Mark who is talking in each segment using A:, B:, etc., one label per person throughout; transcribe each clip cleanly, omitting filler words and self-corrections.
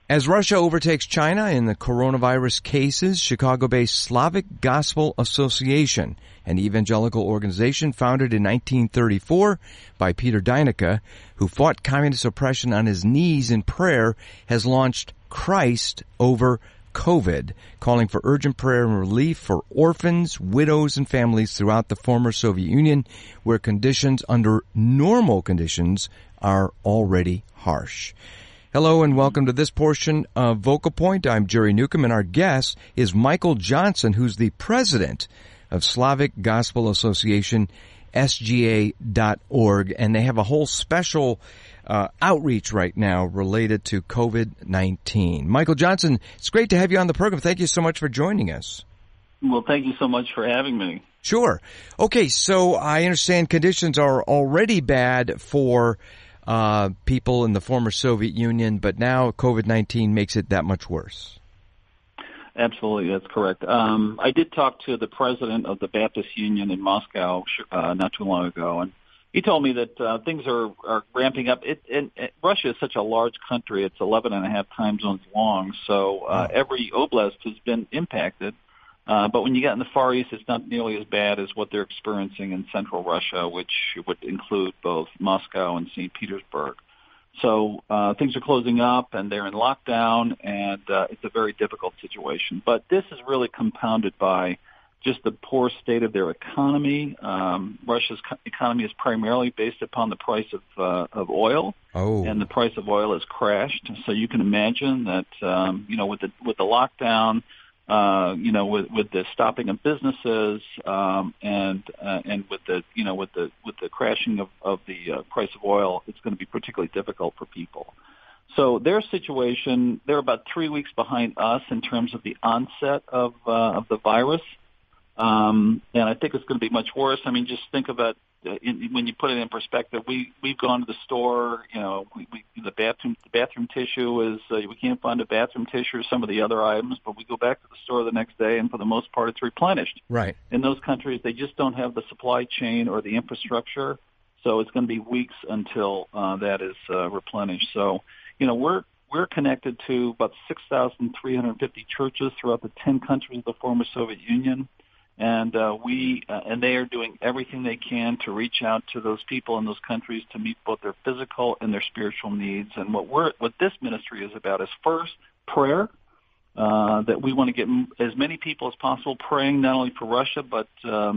A: As Russia overtakes China in the coronavirus cases, Chicago-based Slavic Gospel Association, an evangelical organization founded in 1934 by Peter Deinicke, who fought communist oppression on his knees in prayer, has launched Christ Over COVID, calling for urgent prayer and relief for orphans, widows, and families throughout the former Soviet Union, where conditions under normal conditions are already harsh. Hello and welcome to this portion of Vocal Point. I'm Jerry Newcomb, and our guest is Michael Johnson, who's the president of Slavic Gospel Association, SGA.org, and they have a whole special outreach right now related to COVID-19. Michael Johnson, it's great to have you on the program. Thank you so much for joining us.
B: Well, thank you so much for having me.
A: Sure. Okay, so I understand conditions are already bad for people in the former Soviet Union, but now COVID-19 makes it that much worse.
B: Absolutely, that's correct. I did talk to the president of the Baptist Union in Moscow not too long ago, and he told me that things are ramping up. Russia is such a large country; it's 11 and a half time zones long, so every oblast has been impacted. But when you get in the Far East, it's not nearly as bad as what they're experiencing in central Russia, which would include both Moscow and St. Petersburg. So things are closing up, and they're in lockdown, and it's a very difficult situation. But this is really compounded by just the poor state of their economy. Russia's economy is primarily based upon the price of oil, and the price of oil has crashed. So you can imagine that with the lockdown, with the stopping of businesses, and with the crashing of the price of oil, it's going to be particularly difficult for people. So their situation, they're about 3 weeks behind us in terms of the onset of the virus, and I think it's going to be much worse. I mean, just think about when you put it in perspective. We've gone to the store. The bathroom tissue is we can't find a bathroom tissue or some of the other items, but we go back to the store the next day, and for the most part, it's replenished.
A: Right.
B: In those countries, they just don't have the supply chain or the infrastructure, so it's going to be weeks until that is replenished. So, we're connected to about 6,350 churches throughout the 10 countries of the former Soviet Union. And they are doing everything they can to reach out to those people in those countries to meet both their physical and their spiritual needs. And what this ministry is about is first prayer, that we want to get as many people as possible praying not only for Russia but for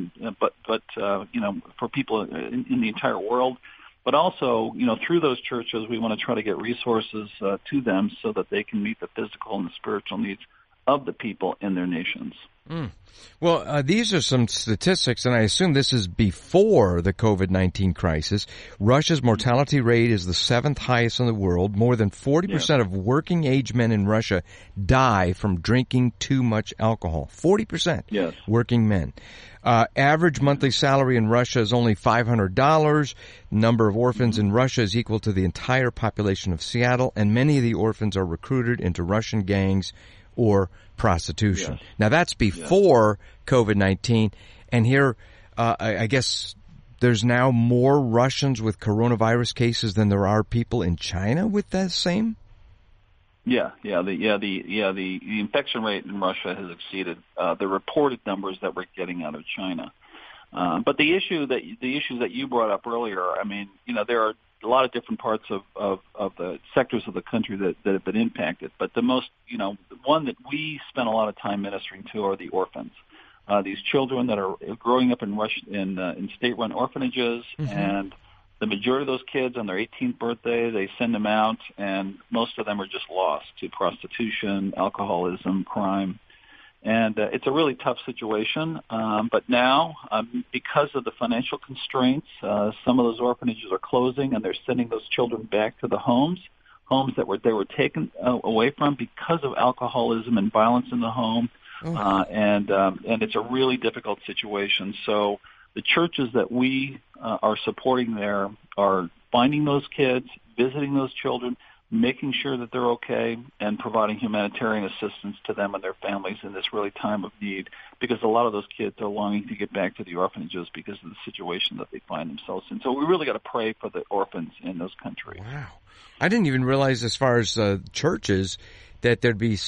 B: people in the entire world. But also, through those churches, we want to try to get resources to them so that they can meet the physical and the spiritual needs of the people in their nations.
A: Well, these are some statistics, and I assume this is before the COVID-19 crisis. Russia's mortality rate is the 7th highest in the world. More than 40% of working-age men in Russia die from drinking too much alcohol. 40% working men. Average monthly salary in Russia is only $500. Number of orphans in Russia is equal to the entire population of Seattle, and many of the orphans are recruited into Russian gangs or prostitution. Yes. Now, that's before COVID-19, and here, I guess there's now more Russians with coronavirus cases than there are people in China with that same?
B: The infection rate in Russia has exceeded the reported numbers that we're getting out of China. But the issues that you brought up earlier, I mean, there are a lot of different parts of the sectors of the country that have been impacted. But the most, the one that we spend a lot of time ministering to are the orphans. These children that are growing up in Russia in state-run orphanages, and the majority of those kids on their 18th birthday, they send them out, and most of them are just lost to prostitution, alcoholism, crime. And it's a really tough situation. But now, because of the financial constraints, some of those orphanages are closing, and they're sending those children back to the homes that they were taken away from because of alcoholism and violence in the home. And it's a really difficult situation. So the churches that we are supporting there are finding those kids, visiting those children, making sure that they're okay, and providing humanitarian assistance to them and their families in this really time of need, because a lot of those kids are longing to get back to the orphanages because of the situation that they find themselves in. So we really got to pray for the orphans in those countries.
A: Wow. I didn't even realize, as far as churches, that there'd be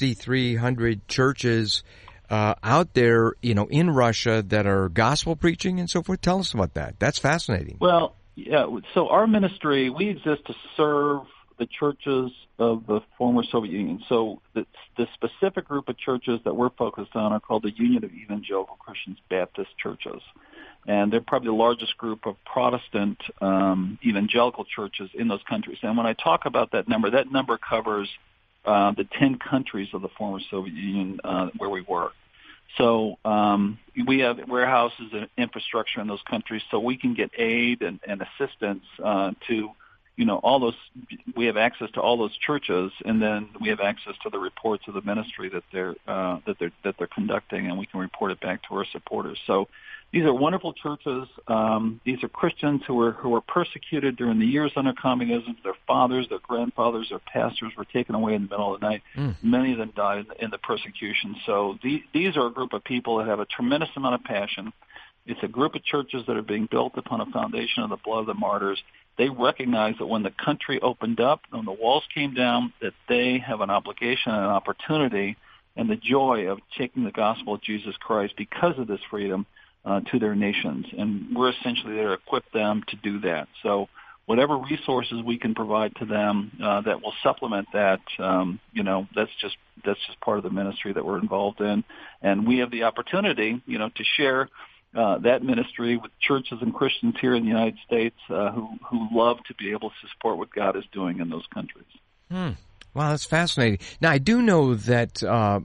A: 6,300 churches out there, in Russia that are gospel preaching and so forth. Tell us about that. That's fascinating.
B: Well, yeah. So our ministry, we exist to serve the churches of the former Soviet Union. So the specific group of churches that we're focused on are called the Union of Evangelical Christians Baptist Churches. And they're probably the largest group of Protestant evangelical churches in those countries. And when I talk about that number covers the 10 countries of the former Soviet Union where we work. So we have warehouses and infrastructure in those countries, so we can get aid and assistance to all those. We have access to all those churches, and then we have access to the reports of the ministry that they're conducting, and we can report it back to our supporters. So these are wonderful churches. These are Christians who were persecuted during the years under communism. Their fathers, their grandfathers, their pastors were taken away in the middle of the night. Many of them died in the persecution. So these are a group of people that have a tremendous amount of passion. It's a group of churches that are being built upon a foundation of the blood of the martyrs. They recognize that when the country opened up, when the walls came down, that they have an obligation and an opportunity and the joy of taking the gospel of Jesus Christ because of this freedom to their nations. And we're essentially there to equip them to do that. So whatever resources we can provide to them that will supplement that, that's just part of the ministry that we're involved in. And we have the opportunity, to share that ministry with churches and Christians here in the United States who love to be able to support what God is doing in those countries.
A: Wow, that's fascinating. Now, I do know that,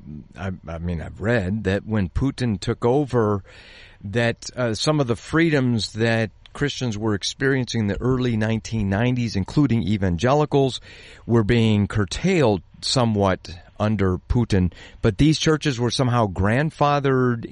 A: I've read that when Putin took over, that some of the freedoms that Christians were experiencing in the early 1990s, including evangelicals, were being curtailed somewhat under Putin, but these churches were somehow grandfathered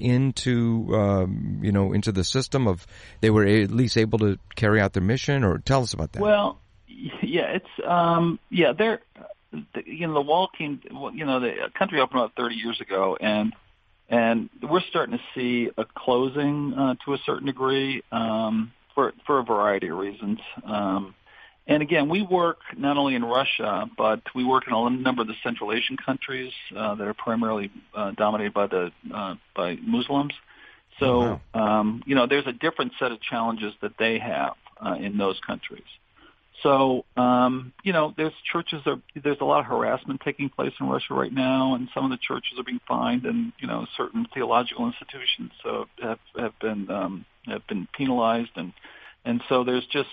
A: into the system of, they were at least able to carry out their mission. Or tell us about that.
B: Well, yeah, it's they're the wall came. The country opened up 30 years ago, and we're starting to see a closing to a certain degree for a variety of reasons. And again, we work not only in Russia, but we work in a number of the Central Asian countries that are primarily dominated by Muslims. So, there's a different set of challenges that they have in those countries. So, there's a lot of harassment taking place in Russia right now, and some of the churches are being fined, and certain theological institutions have been penalized, and so there's just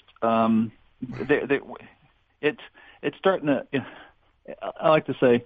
B: it's starting to. I like to say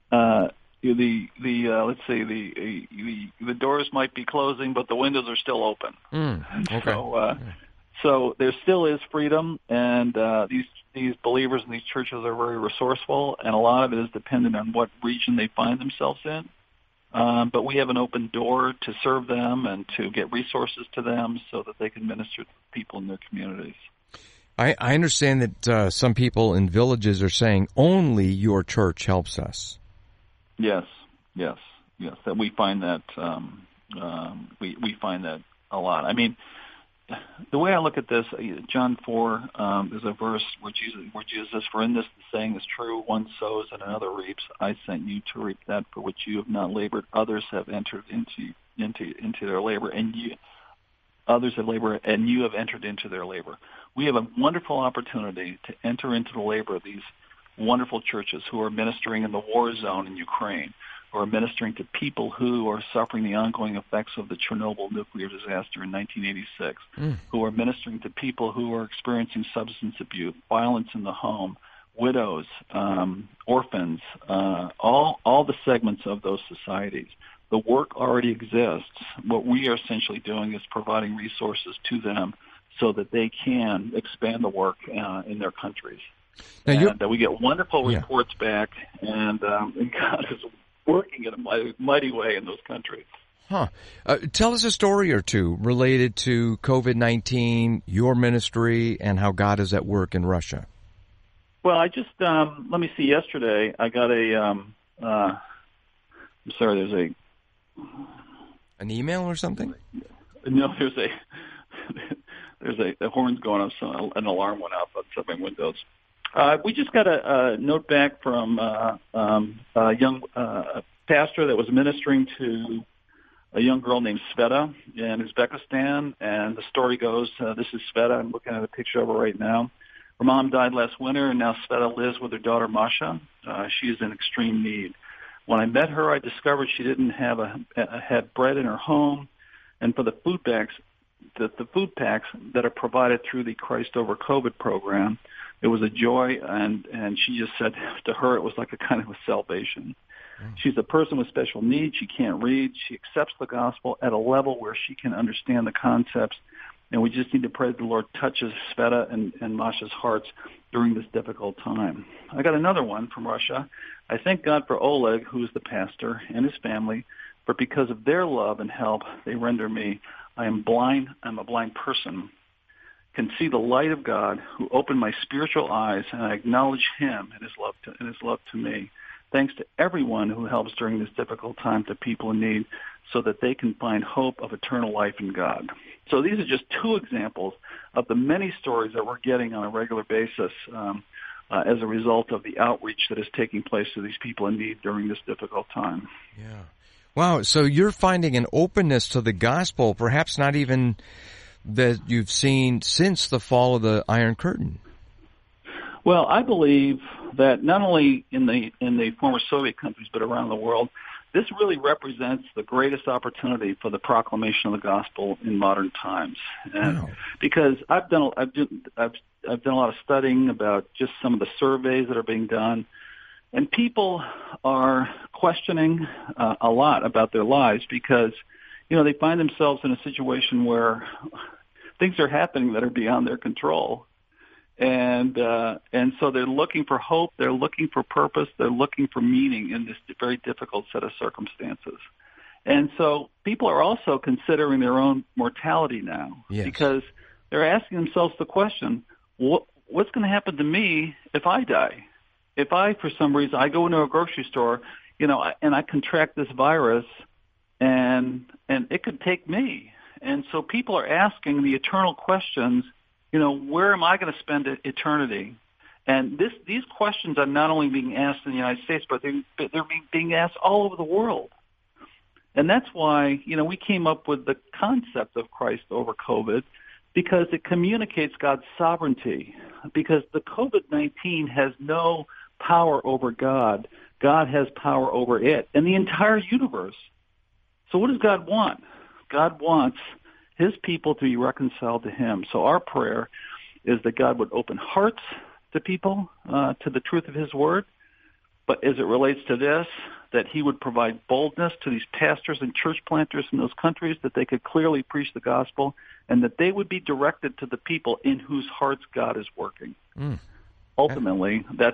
B: let's say the doors might be closing, but the windows are still open.
A: Okay.
B: So there still is freedom, and these believers in these churches are very resourceful, and a lot of it is dependent on what region they find themselves in. But we have an open door to serve them and to get resources to them so that they can minister to people in their communities.
A: I understand that some people in villages are saying only your church helps us. Yes.
B: That we find that we find that a lot. I mean, the way I look at this, John 4, there's a verse where Jesus says, "For in this the saying is true: one sows and another reaps. I sent you to reap that for which you have not labored. Others have entered into their labor, and others have labored, and you have entered into their labor." We have a wonderful opportunity to enter into the labor of these wonderful churches who are ministering in the war zone in Ukraine, who are ministering to people who are suffering the ongoing effects of the Chernobyl nuclear disaster in 1986, who are ministering to people who are experiencing substance abuse, violence in the home, widows, orphans, all the segments of those societies. The work already exists. What we are essentially doing is providing resources to them so that they can expand the work in their countries. Now we get wonderful reports back, and God is working in a mighty way in those countries.
A: Tell us a story or two related to COVID-19, your ministry, and how God is at work in Russia.
B: Well, I just let me see. Yesterday, I got I'm sorry. There's
A: an email or something.
B: No, there's a horns going off. So an alarm went off on my windows. We just got a note back from a young pastor that was ministering to a young girl named Sveta in Uzbekistan, and the story goes, this is Sveta. I'm looking at a picture of her right now. Her mom died last winter, and now Sveta lives with her daughter Masha. She is in extreme need. When I met her, I discovered she didn't have had bread in her home, and for the food packs that are provided through the Christ Over COVID program, it was a joy, and she just said to her it was like a kind of a salvation. She's a person with special needs. She can't read. She accepts the gospel at a level where she can understand the concepts. And we just need to pray that the Lord touches Sveta and Masha's hearts during this difficult time. I got another one from Russia. I thank God for Oleg, who is the pastor, and his family, for because of their love and help they render me. I am blind. I'm a blind person. Can see the light of God, who opened my spiritual eyes, and I acknowledge Him and His love to me. Thanks to everyone who helps during this difficult time to people in need so that they can find hope of eternal life in God. So these are just two examples of the many stories that we're getting on a regular basis as a result of the outreach that is taking place to these people in need during this difficult time.
A: Yeah. Wow. So you're finding an openness to the gospel, perhaps not even that you've seen since the fall of the Iron Curtain.
B: Well, I believe that not only in the former Soviet countries, but around the world, this really represents the greatest opportunity for the proclamation of the gospel in modern times. And wow. Because I've done a lot of studying about just some of the surveys that are being done, and people are questioning a lot about their lives because, they find themselves in a situation where things are happening that are beyond their control. And so they're looking for hope, they're looking for purpose, they're looking for meaning in this very difficult set of circumstances. And so people are also considering their own mortality now. Yes. Because they're asking themselves the question, what's going to happen to me if I die? If I, for some reason, I go into a grocery store, and I contract this virus, and it could take me. And so people are asking the eternal questions, where am I going to spend eternity? And these questions are not only being asked in the United States, but they're being asked all over the world. And that's why, we came up with the concept of Christ over COVID, because it communicates God's sovereignty. Because the COVID-19 has no power over God. God has power over it and the entire universe. So what does God want? God wants His people to be reconciled to Him. So our prayer is that God would open hearts to people, to the truth of His Word. But as it relates to this, that He would provide boldness to these pastors and church planters in those countries, that they could clearly preach the gospel, and that they would be directed to the people in whose hearts God is working. Ultimately, that's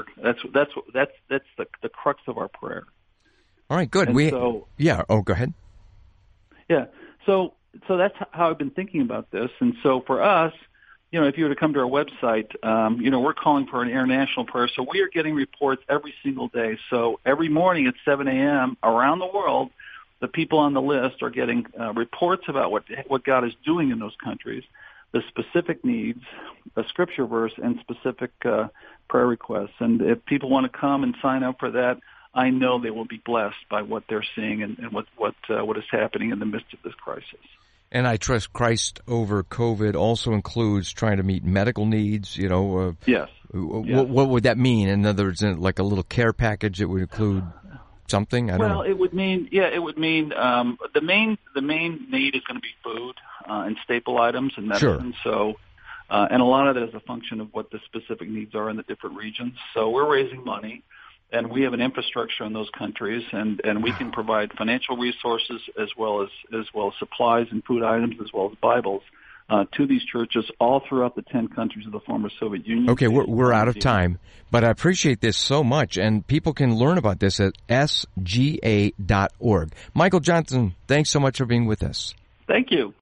B: the crux of our prayer.
A: All right, good. Go ahead.
B: Yeah. So that's how I've been thinking about this. And so for us, if you were to come to our website, we're calling for an international prayer. So we are getting reports every single day. So every morning at 7 a.m. around the world, the people on the list are getting reports about what God is doing in those countries, the specific needs, a scripture verse, and specific prayer requests. And if people want to come and sign up for that, I know they will be blessed by what they're seeing and what is happening in the midst of this crisis.
A: And I trust Christ over COVID also includes trying to meet medical needs,
B: Yes.
A: What would that mean? In other words, like a little care package that would include something? I don't know.
B: It would mean the main need is going to be food and staple items and medicine.
A: Sure.
B: So, and a lot of it is a function of what the specific needs are in the different regions. So we're raising money. And we have an infrastructure in those countries, and we can provide financial resources as well as supplies and food items, as well as Bibles, to these churches all throughout the 10 countries of the former Soviet Union.
A: Okay, we're out of time, but I appreciate this so much, and people can learn about this at sga.org. Michael Johnson, thanks so much for being with us.
B: Thank you.